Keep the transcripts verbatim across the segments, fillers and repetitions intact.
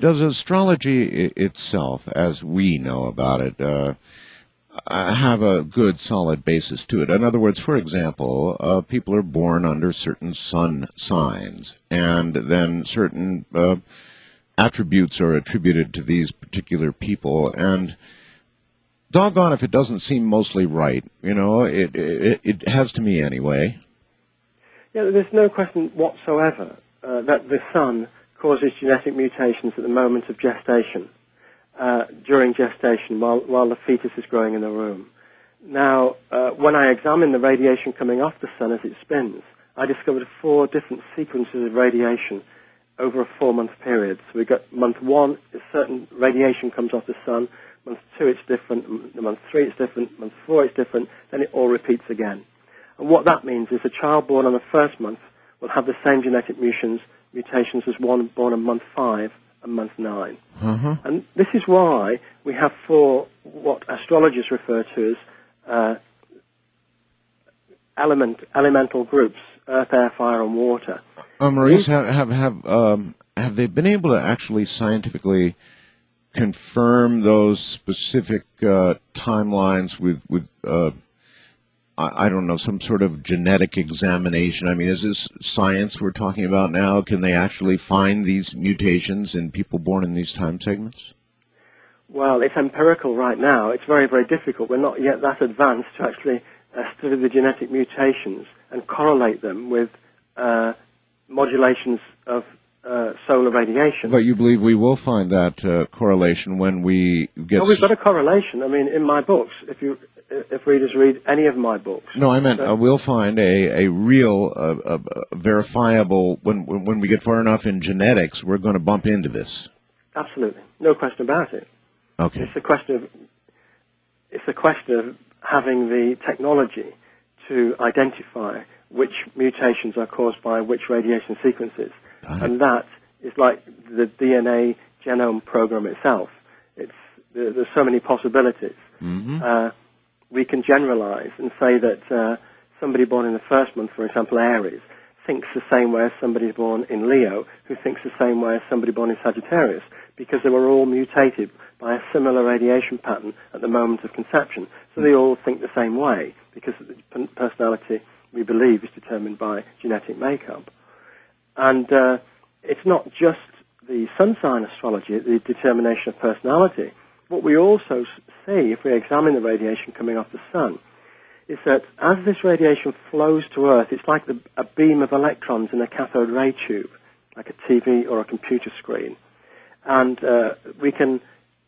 does astrology I- itself, as we know about it, uh, uh, have a good, solid basis to it? In other words, for example, uh, people are born under certain sun signs, and then certain uh, attributes are attributed to these particular people, and doggone if it doesn't seem mostly right. You know, it, it, it has to me anyway. Yeah, there's no question whatsoever uh, that the sun causes genetic mutations at the moment of gestation, uh, during gestation, while, while the fetus is growing in the womb. Now, uh, when I examine the radiation coming off the sun as it spins, I discovered four different sequences of radiation over a four-month period. So we got month one, a certain radiation comes off the sun. Month two, it's different. Month three, it's different. Month four, it's different. Then it all repeats again. And what that means is a child born on the first month will have the same genetic mutations, mutations as one born on month five and month nine. Uh-huh. And this is why we have four, what astrologers refer to as uh, element, elemental groups: earth, air, fire, and water. Uh, Maurice, have have have, um, have they been able to actually scientifically confirm those specific uh, timelines with with uh, I, I don't know, some sort of genetic examination? I mean, is this science we're talking about now? Can they actually find these mutations in people born in these time segments? Well, it's empirical right now. It's very, very difficult. We're not yet that advanced to actually uh, study the genetic mutations and correlate them with uh, modulations of uh, solar radiation. But you believe we will find that uh, correlation when we get... Well, we've got a correlation. I mean, in my books, if you if readers read any of my books... No, I meant so, uh, we'll find a, a real, uh, uh, verifiable... When, when when we get far enough in genetics, we're going to bump into this. Absolutely. No question about it. Okay. It's a question of, it's a question of having the technology to identify which mutations are caused by which radiation sequences. And that is like the D N A genome program itself. It's, there, there's so many possibilities. Mm-hmm. Uh, we can generalize and say that uh, somebody born in the first month, for example, Aries, thinks the same way as somebody born in Leo, who thinks the same way as somebody born in Sagittarius, because they were all mutated by a similar radiation pattern at the moment of conception. So they all think the same way, because the personality, we believe, is determined by genetic makeup. And uh, it's not just the sun sign astrology, the determination of personality. What we also see, if we examine the radiation coming off the sun, is that as this radiation flows to Earth, it's like the, a beam of electrons in a cathode ray tube, like a T V or a computer screen. And uh, we can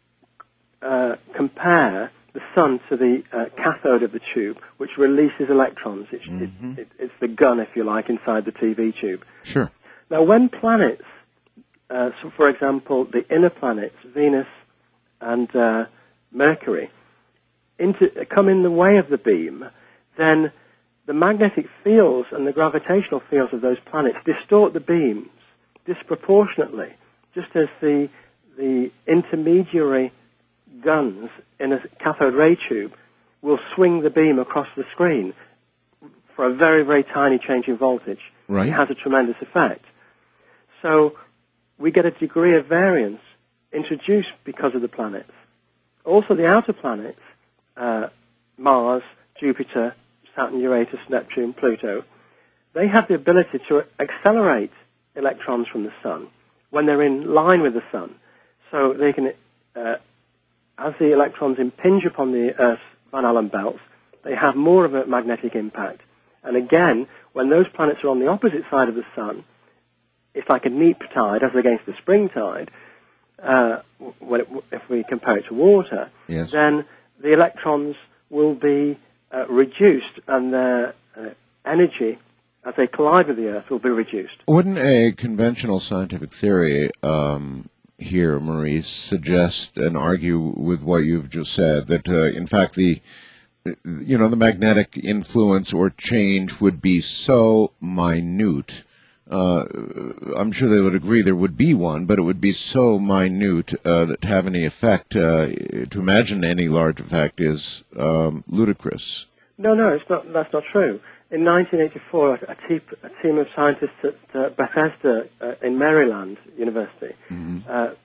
uh, compare the sun to the uh, cathode of the tube, which releases electrons. It's, Mm-hmm. it, it, it's the gun, if you like, inside the T V tube. Sure. Now, when planets, uh, so for example, the inner planets, Venus and uh, Mercury, into, come in the way of the beam, then the magnetic fields and the gravitational fields of those planets distort the beams disproportionately, just as the the intermediary guns in a cathode ray tube will swing the beam across the screen for a very, very tiny change in voltage. Right. It has a tremendous effect. So we get a degree of variance introduced because of the planets. Also, the outer planets, uh, Mars, Jupiter, Saturn, Uranus, Neptune, Pluto, they have the ability to accelerate electrons from the sun when they're in line with the sun. So they can, uh, as the electrons impinge upon the Earth's Van Allen belts, they have more of a magnetic impact. And again, when those planets are on the opposite side of the sun, it's like a neap tide as against the spring tide. Uh, when it, if we compare it to water, Yes. then the electrons will be uh, reduced and their uh, energy as they collide with the Earth will be reduced. Wouldn't a conventional scientific theory um, here, Maurice, suggest and argue with what you've just said, that uh, in fact the you know the magnetic influence or change would be so minute? Uh, I'm sure they would agree there would be one, but it would be so minute uh, that to have any effect, uh, to imagine any large effect is um, ludicrous. No, no, it's not. That's not true. In nineteen eighty-four, a, te a team of scientists at uh, Bethesda uh, in Maryland University, Mm-hmm. uh,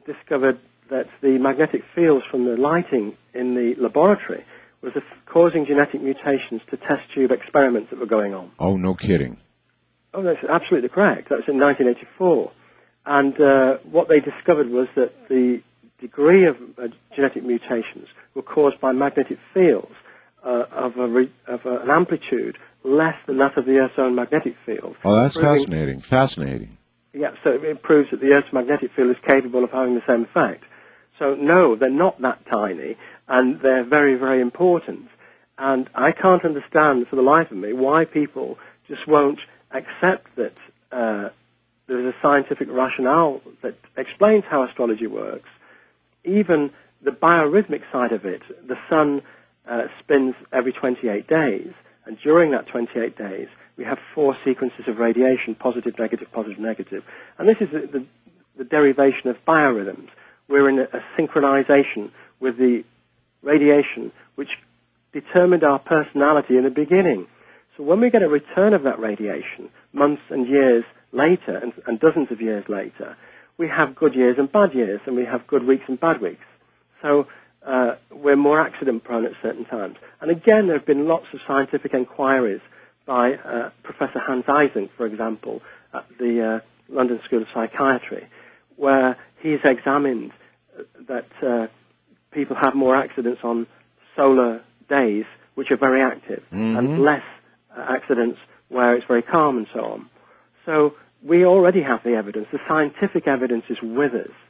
discovered that the magnetic fields from the lighting in the laboratory was uh, causing genetic mutations to test tube experiments that were going on. Oh, no kidding. Oh, that's absolutely correct. That was in nineteen eighty-four. And uh, what they discovered was that the degree of uh, genetic mutations were caused by magnetic fields uh, of, a re- of a, an amplitude less than that of the Earth's own magnetic field. Oh, that's proving, fascinating. Fascinating. Yeah, so it proves that the Earth's magnetic field is capable of having the same effect. So, no, they're not that tiny, and they're very, very important. And I can't understand for the life of me why people just won't accept that uh, there is a scientific rationale that explains how astrology works. Even the biorhythmic side of it, the sun uh, spins every twenty-eight days, and during that twenty-eight days, we have four sequences of radiation, positive, negative, positive, negative. And this is the, the, the derivation of biorhythms. We're in a, a synchronization with the radiation, which determined our personality in the beginning. So when we get a return of that radiation, months and years later, and, and dozens of years later, we have good years and bad years, and we have good weeks and bad weeks. So uh, we're more accident-prone at certain times. And again, there have been lots of scientific inquiries by uh, Professor Hans Eysenck, for example, at the uh, London School of Psychiatry, where he's examined that uh, people have more accidents on solar days, which are very active, mm-hmm. and less uh, accidents where it's very calm and so on. So we already have the evidence. The scientific evidence is with us.